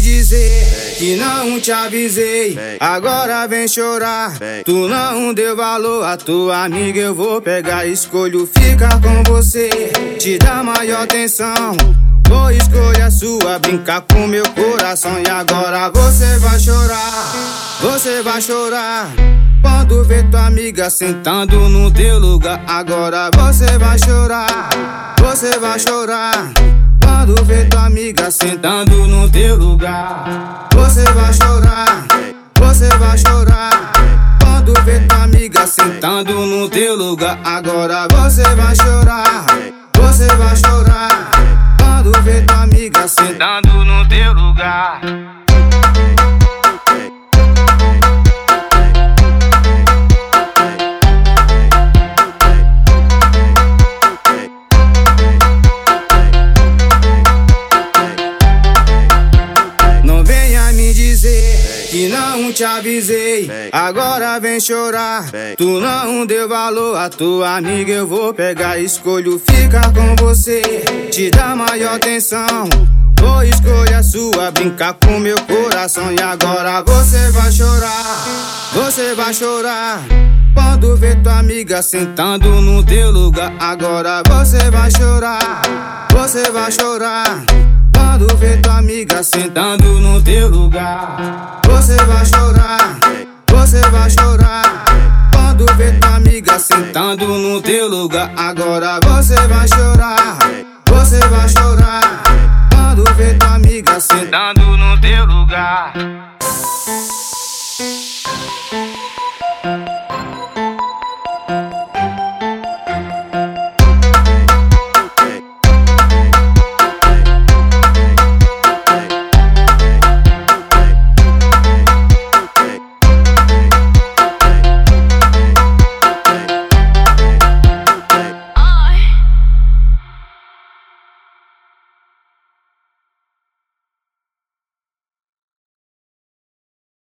dizer que não te avisei, agora vem chorar. Tu não deu valor à tua amiga, eu vou pegar, escolho ficar com você, te dar maior atenção. Vou escolher a sua, brincar com meu coração. E agora você vai chorar, você vai chorar quando ver tua amiga sentando no teu lugar. Agora você vai chorar, você vai chorar quando ver tua amiga sentando no teu lugar. Você vai chorar, você vai chorar quando ver tua amiga sentando no teu lugar. Agora você vai chorar, você vai chorar quando ver tua amiga sentando no teu lugar. Que não te avisei, agora vem chorar. Tu não deu valor à tua amiga, eu vou pegar, escolho ficar com você, te dar maior atenção. Vou escolher a sua, brincar com meu coração. E agora você vai chorar, você vai chorar quando ver tua amiga sentando no teu lugar. Agora você vai chorar, você vai chorar quando ver tua amiga sentando no teu lugar. Você vai chorar, você vai chorar quando ver tua amiga sentando no teu lugar. Agora você vai chorar, você vai chorar quando ver tua amiga sentando no teu lugar.